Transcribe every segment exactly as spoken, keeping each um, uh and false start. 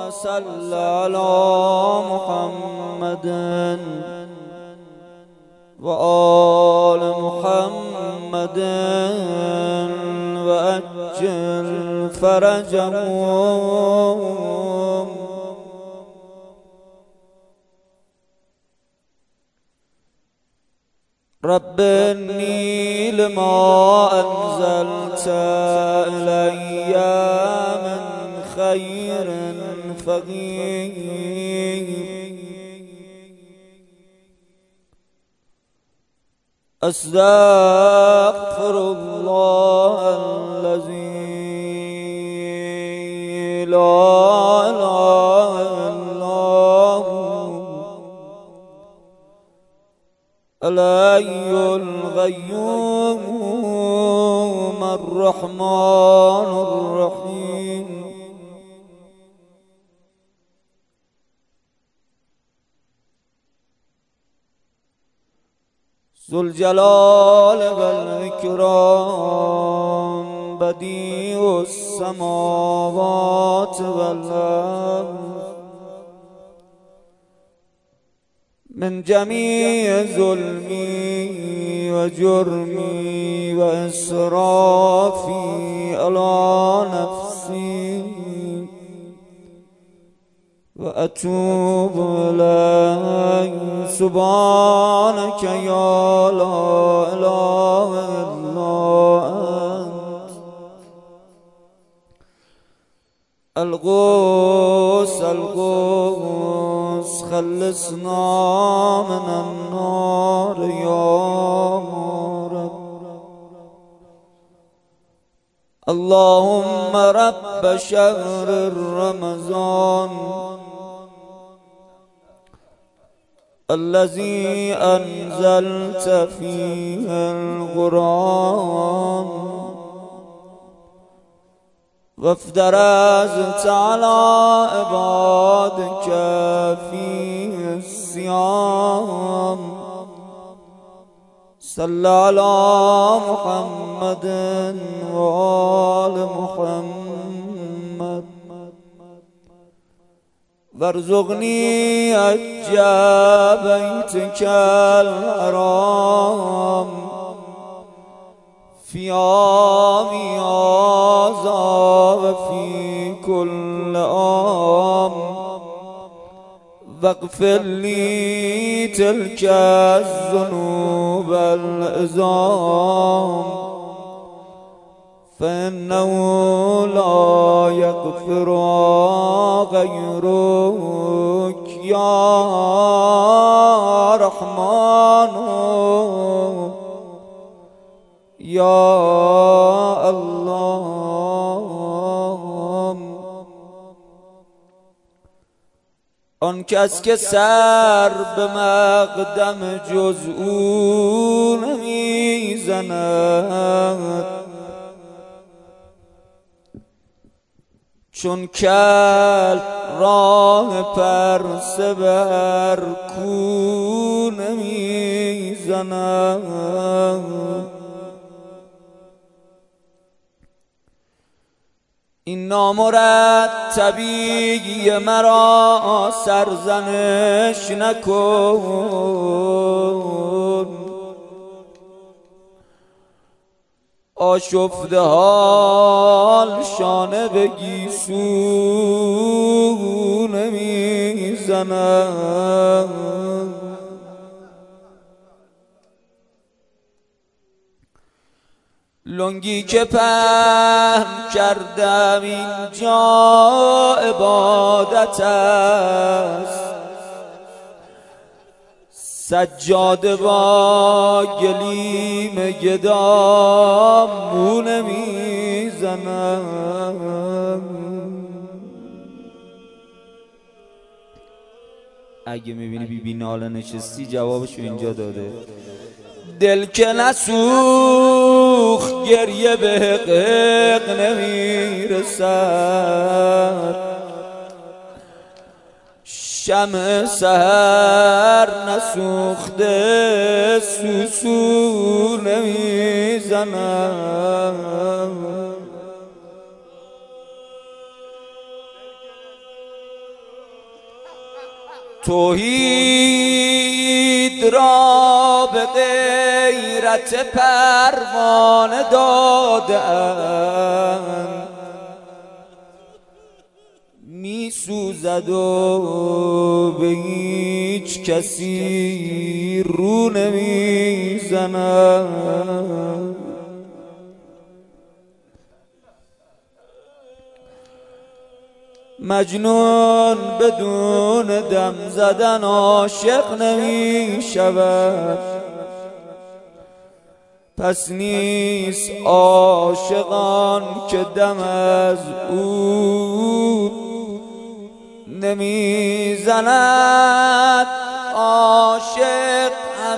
صل على محمد وآل محمد وأجل فرجهم. رب إني لما أنزلت إلي من خير فقير، أستغفر الله الذي لا إله إلا هو الحي القيوم الرحمن الرحيم. ذو الجلال والإكرام بديع السماوات والأرض، من جميع ظلمي وجرمي وإسرافي على نفسي وأتوب إليك. سبحانك يا لا إله إلا أنت الغوث الغوث، خلصنا من النار يا رب. اللهم رب شهر رمضان الذي أنزلت فيه القرآن وافترضت على عبادك فيه الصيام، صل على محمد وآل محمد وارزقني حج بيتك الحرام في عامي هذا وفي كل عام، واغفر لي تلك الذنوب العظام، فإنه لا يغفرها غيرك يا رحمن يا الله. آن کس که سر به مقدم جز او نمیزند، چون کل راه پرسه بر کو نمیزند. این نامرتبی مرا سرزنش نکن، آشفته حال شانه به گیسو نمیزند. لنگی که پهن کردم اینجا عبادت است، سجاده با گلیم گدام مو نمیزنم. اگه میبینی بی بی ناله نشستی جوابشو اینجا داده. دل که نسوخت گریه به حقیق نمیرسد، شمع سحر نسوخته سوسو نمیزند. توحید را به غیرت پروانه دادند، می سوزد و به هیچ کسی رو نمی زند. مجنون بدون دم زدن عاشق نمی شود، پس نیست عاشقان که دم از او نمی زند. عاشق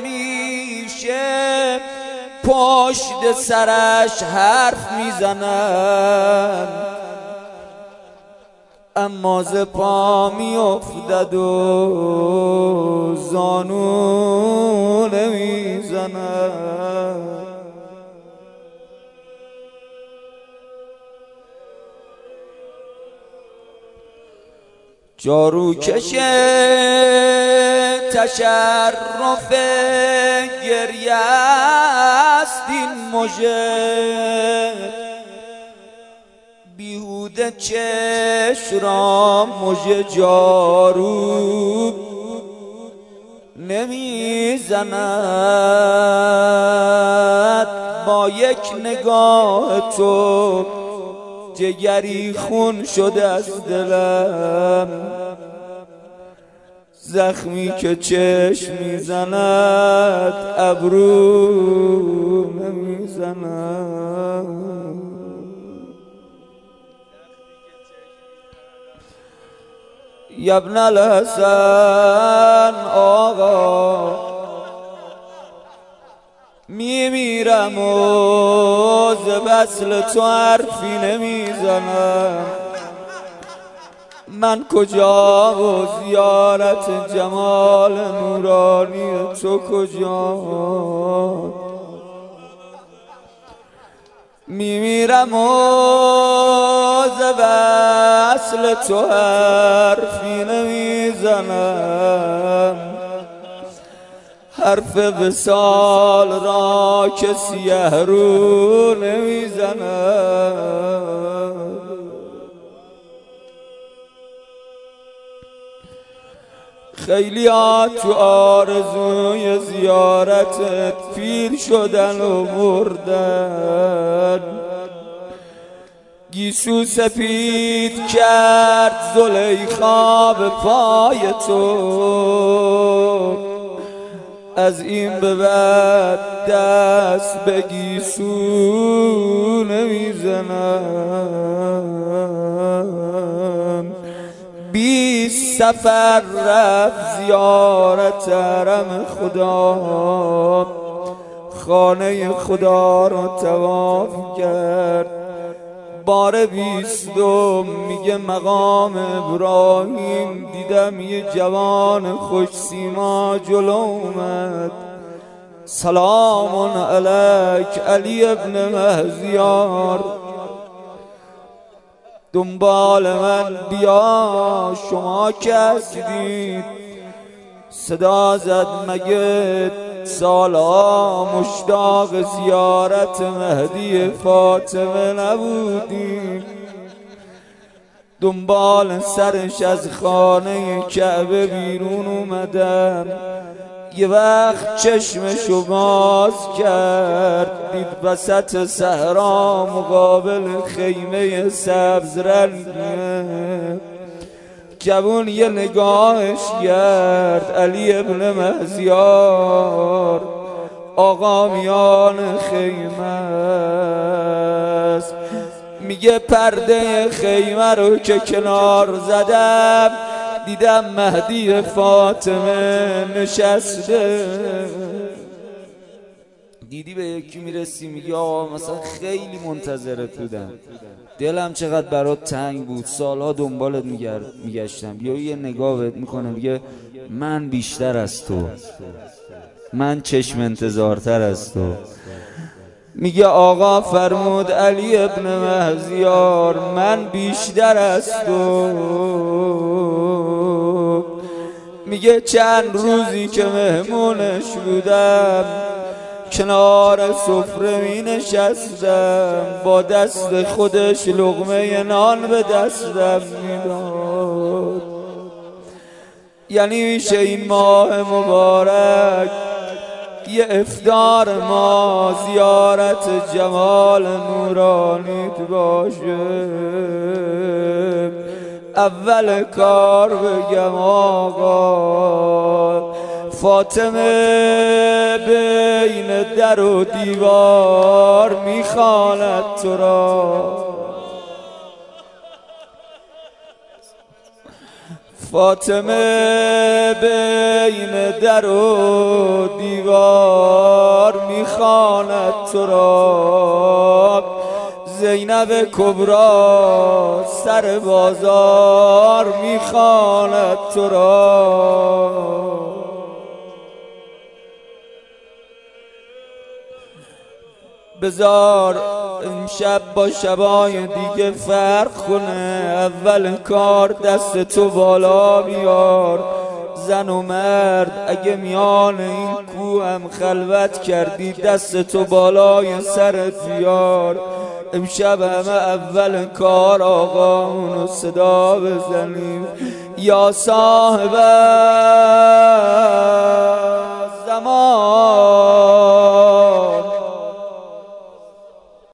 همیشه پشت سرش حرف می زند، اما ز پا می افتد و زانو نمی زند. جارو کش تشرف گریه است این مژه، بیهوده چشم را مژه جارو نمی زند. با یک نگاه تو جگری خون شده از دلم، زخمی که چشم میزند ابرو نمیزند. یا ابن الحسن آقا میمیرم و ز وصل تو حرفی نمیزنم. من کجا و زیارت جمال نورانی تو کجا؟ میمیرم و ز وصل تو حرفی نمیزنم. حرف وصال را که سیه رو نمیزنم. خیلی ها تو آرزوی زیارتت پیر شدن و مردن. گیسو سفید کرد زلیخا به پای تو، از این به بعد دست به گیسو نمیزنم. بیست سفر رفت زیارت حرم خدا، خانه خدا را طواف کرد. بار بیستم میگه مقام ابراهیم دیدم یه جوان خوش سیما جلو اومد. سلام علیک علی ابن مهزیار، دنبال من بیا شما کس دید؟ صدا زد مگه سالها مشتاق زیارت مهدی فاطمه نبودی؟ دنبال سرش از خانه کعبه بیرون اومدم. یه وقت چشمشو باز کرد، دید وسط صحرا مقابل خیمه سبز رنگه. جوون یه نگاهش کرد، علی ابن مهزیار آقا میان خیمه است. میگه پرده خیمه رو که کنار زدم دیدم مهدی فاطمه نشسته. دیدی به یکی میرسی میگی آقا مثلا خیلی منتظرت بودم، دلم چقدر برات تنگ بود، سالها دنبالت میگشتم. یا یه نگاه بهت میکنه میگه من بیشتر از تو، من چشم انتظارتر از تو. میگه آقا فرمود علی ابن مهزیار من بیشتر از تو. میگه چند روزی که مهمونش بودم کنار سفره می نشستم، با دست خودش لقمه نان به دستم میداد. یعنی میشه این ماه مبارک یه افطار ما زیارت جمال نورانیت باشه. اول کار بگم آقا فاطمه بین در و دیوار میخواند تو را، فاطمه بین در و دیوار میخواند تو را، زینب کبرا سر بازار میخواند تو را. بذار امشب با شبای دیگه فرق کنه. اول کار دست تو بالا بیار، زن و مرد اگه میان این کوه هم خلوت کردی دست تو بالای سرت بیار. امشب همه اول کار آقا اونو صدا بزنیم، یا صاحب